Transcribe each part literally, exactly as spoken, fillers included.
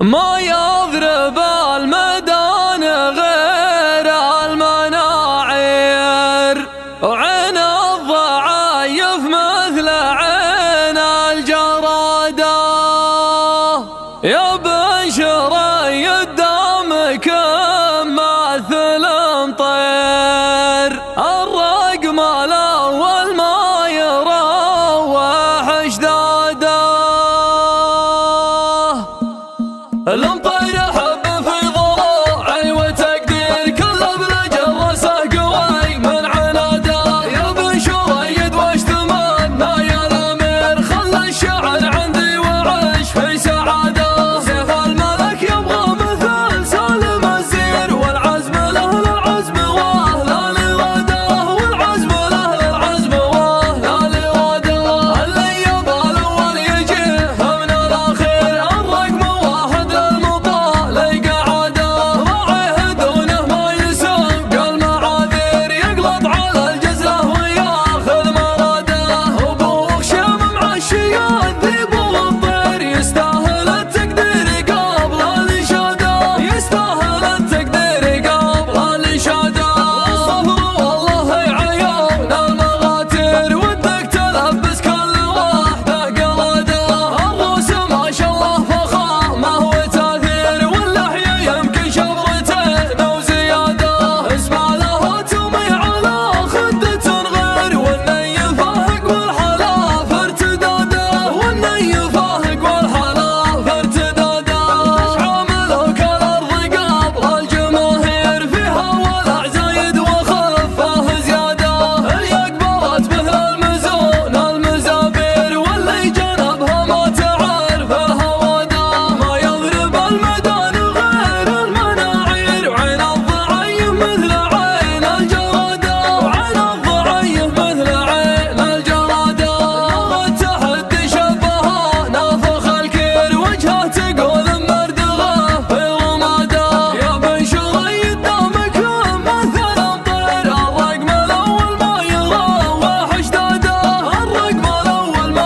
ما يضرب الميدان غير المناعير، وعين الضعايف مثل عين الجرادة. يا بشري قدامك مثل مطير، الرقم الأول ما يروح اشداده. المطير حب في ضلوعي وتقدير كل بلجرسه قوي من عناده. يا بشريد واش تمنى يا الامير، خلى الشعر عندي وعيش في سعاده. سيف الملك يبغى مثل سالم الزير، والعزم له للعزم واهل الاراده، والعزم له للعزم واهل الاراده. اللي يبغى الاول يجيه من الاخير، الرقم واحد للمطالع قعاده. راعيه دونه ما يسوق المعاذير، يقلط على الجزله وياخذ مراده. ابو خشم معشي الذيب والطير، يستاهل التقدير قبل الاشاده، يستاهل التقدير قبل الاشاده. الصبر والله عيون المغاتير، ودك تلبس كل واحده قلاده. الروس ما شاء الله فخامه وتاثير، واللحيه يمكن شبرتين وزياده. اسمع له تومي على خدة غير، والني فاهق والحلاف ارتداده، والني فاهق والحلاف ارتداده. تشعى ملوك الارض قبل الجماهير، فيها ولع زايد وخفه زياده. اليقبرت مثل المزون المزابير، واللي جنبها ما تعرف الهواده. ما يضرب الميدان غير المناعير، وعين الضعيف مثل عين الجراده، وعين الضعيف مثل عين الجراده. التحدي شبهها نافخ الكير، وجهه تقول مردغه في رماده. يا بشريد دامك مثل مطير، الرقم الاول ما يروح اشداده، الرقم الاول ما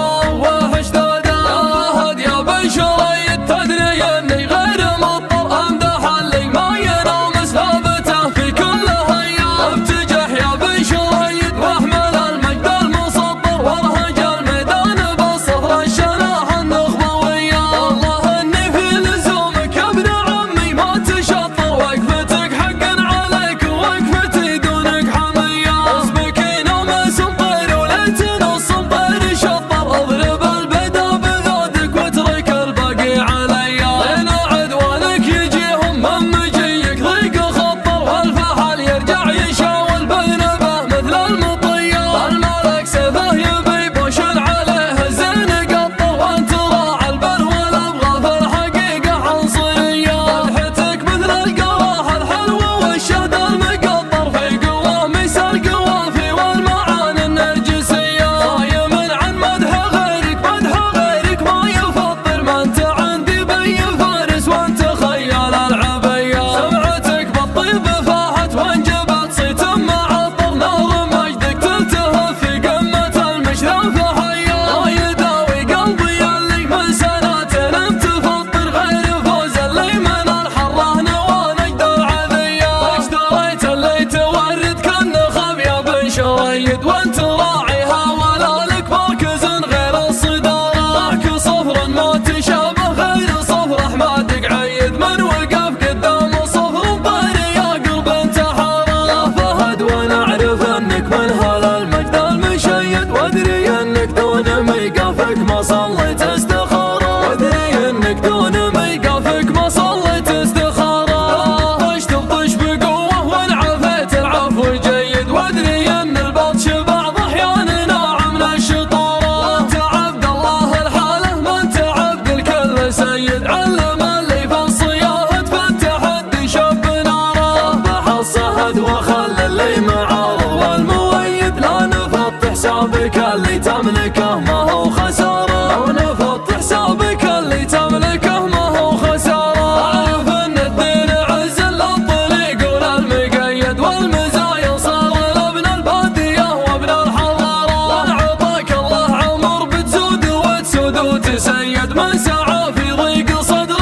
يروح اشداده. يا فهد يا بشريد تدري اني غير مضطر امدح اللي ما ينام ثابته في كل هيام. ابتجح يا بشريد واحمل المجد المسطر، وارهج الميدان بالصفر الشناح النخبويه. والله اني في لزومك يا ابن عمي ما تشطر، وقفتك حق عليك ووقفتي دونك حميه. اسمك ينام سمطير وليت نص مطير شطر، اضرب البدا بذودك واترك الباقي عليا. لين عدوانك يجيهم من مجيك ضيق خطر، والفحل يرجع يشاول بذنبه مثل المطيه. الملك سيفه يبي بوشن عليه الزين قطر، وانت راعى البلوى الابغى في الحقيقه عنصريه. مدحتك مثل القراح الحلوه والشهد المقطر، في قوه مثل القوافي والمعاني النرجسيه. صايم عن مدح غيرك مدح غيرك ما يفطر، ما انت عندي بي فارس وانت خيال العبيه. سمعتك بالطيب فاحت وانجبت صيت معطر، نار مجدك تلتهب في قمه المشرف حيه. ما يداوي قلبي اللي من سنتين انت فطر، غير فوز اللي من الحره نوى نجد العذيه. اشتريت اللي تورد كالنخب يا بشريد، وانت راعيها ولا لك مركز غير الصداره. معك صفر ما تشابه غير صفر احمدك عيد، من وقف قدام صفر مطير يا قلب انتحاره. يا فهد وانا اعرف انك من هذا المجد المشيد، وادري انك دون ميقافك ما صليت استخاره، وادري انك دون ميقافك ما صليت استخاره. طش تبطش بقوه وانعفيت العفو جيد، وادري ان البطش بعض احيان ناعم للشطاره. وانت عبد الله الحاله ما انت عبد الكل سيد، علم اللي في الصياهه فالتحدي شب ناره. ربح الصهد وخلى اللي معارض والمؤيد، لا نفض حسابك اللي تملكه ما هو خساره، لو نفض حسابك اللي تملكه ما هو خساره. اعرف ان الدين عز للطريق وللمقيد، والمزايا صار لابن الباديه وابن الحضاره. وانعطاك الله عمر بتزود وتسود وتسيد، من سعى في ضيق صدر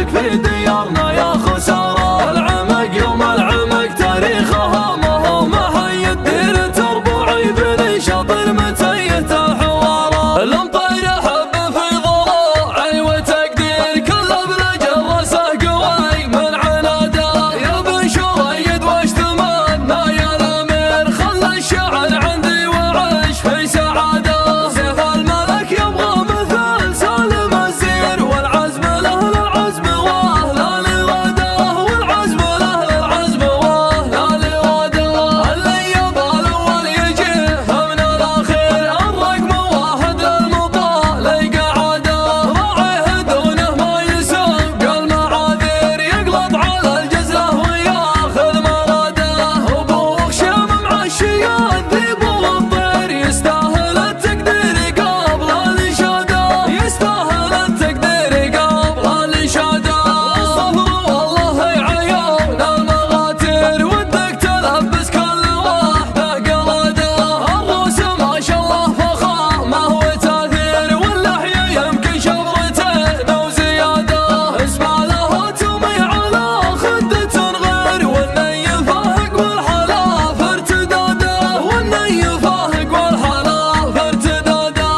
في ديارنا يا خسارة. العمق يوم العمق تاريخها ما هو محيد، دير تربوعي بني شاطر متيت الحوارة. الامطار حب في ضراعي وتقدير كل ابن جرسه قوي من عناده. يا بن شريد واش تمنى يا الامير، خلى الشعر عندي وعيش في سعاده. سيف الملك يبغى مثل سالم الزير، والعزم له للعزم واهل الاراده، والعزم له للعزم واهل الاراده. اللي يبغى الاول يجيه من الاخير، الرقم واحد للمطالي قعاده. راعيه دونه ما يسوق المعاذير، يقلط على الجزله وياخذ مراده. ابو خشام مع الشياد ذيب والطير، يستاهل التقدير قبل الاشاده، يستاهل التقدير قبل الاشاده. الصبر والله عيون المغاتير، ودك تلبس كل واحده قلاده. الروس ما شاء الله فخامه وتاثير، واللحيه يمكن شبرتين وزياده. اسمع له تومي على خدة غير، والني فاهق والحلاف ارتداده، والني فاهق والحلاف ارتداده.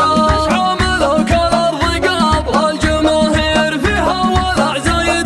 عاملوا كالارض قبل الجماهير، فيها ولع زايد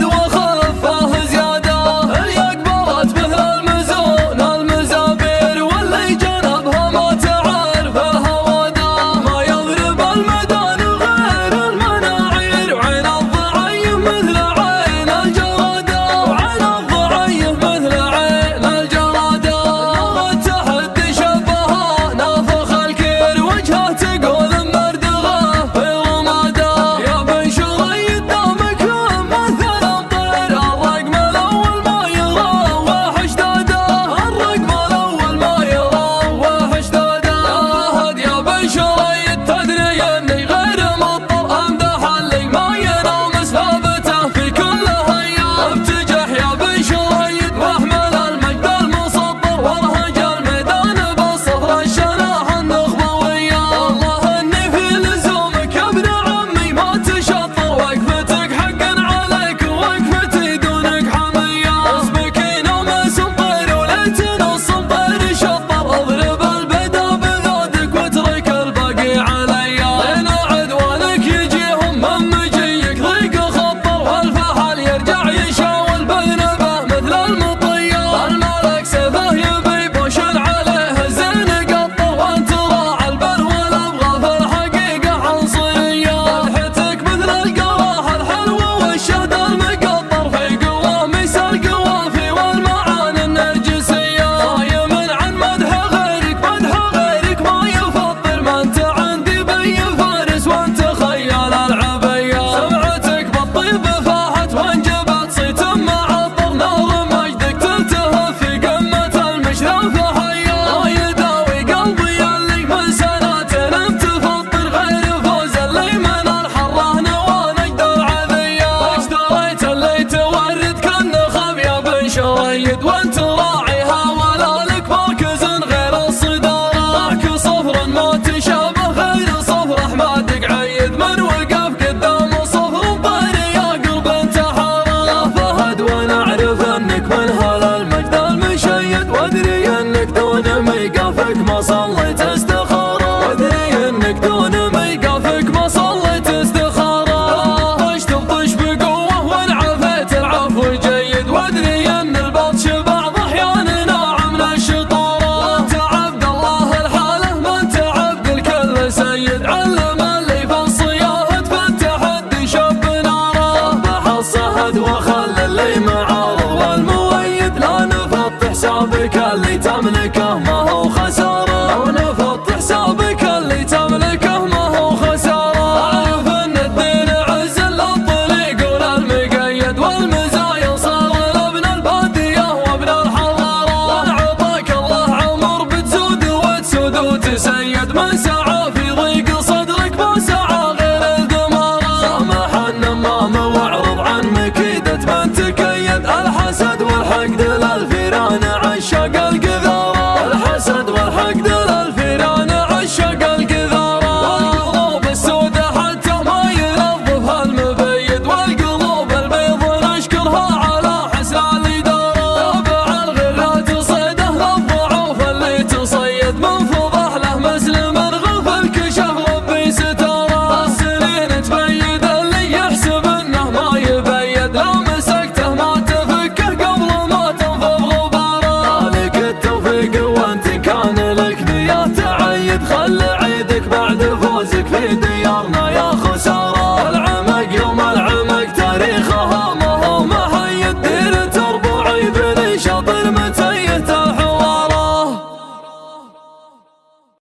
وخفه زياده. اليقبرت مثل المزون المزابير، واللي جنبها ما تعرف الهواده. ما يضرب الميدان غير المناعير، وعين الضعيف مثل عين الجراده، وعين الضعيف مثل عين الجراده. نار التحدي شبهها نافخ الكير، وجهه تقول مردغه في رماده. يا بن شريد دامك مثل الطير، الرقم الاول ما يروح اشداده، الرقم الاول ما يروح اشداده. يا فهد يا بن شريد تدري اني غير مضطر امدح اللي ما ينام ثابته في كل هيام. ابتجح يا بن شريد واحمل المجد المسطر، وارهج الميدان بالصفر الشناح النخبويه. والله اني في لزومك يا ابن عمي ما تشطر، وقفتك حقا عليك ووقفتي دونك حميه. اسبك نوم سمطير وليتنا السمطير شطر، اضرب البدا بذودك واترك الباقي عليا. لين عدوانك يجيهم من مجيك ضيق خطر، والفحل يرجع يشاول بذنبه مثل المطيه. الملك سيفه يبي بوشن عليه زين قطر، وانت راعى البلوى الابغى في الحقيقه عنصريه. مدحتك مثل القراح الحلوه والشهد المقطر، في قواميس القوافي والمعاني النرجسيه. صايم عن مدح غيرك مدح غيرك ما يفطر، ما انت عندي بي فارس وانت خيال العبيه. سمعتك بالطيب فاحت وانجبت صيت معطر، نار مجدك تلتهف في قمه المشرف حيه. ما يداوي قلبي اللي من سنتين انت فطر، غير فوز اللي من الحره نوى نجد العذيه. اشتريت اللي تورد كالنخب يا بن شريد، وانت راعيها ولا لك مركز غير الصداره. معك صفر ما تشابه غير صفر احمد قعيد، من وقف قدام صفر طير يا قلب انت حاره. يا فهد وانا اعرف انك من هل المجد المشيد، وادري انك دون ميقافك ما صليت استخاره، وادري انك دون ميقافك ما صليت استخاره. طش تبطش بقوه وانعفيت العفو جيد، وادري ان البطش بعض احيانا ناعم للشطاره. وانت عبد الله الحاله ما انت عبد الكل سيد، علم اللي في الصياهه في التحدي شب ناره. صبح الصهد وخلى اللي معاه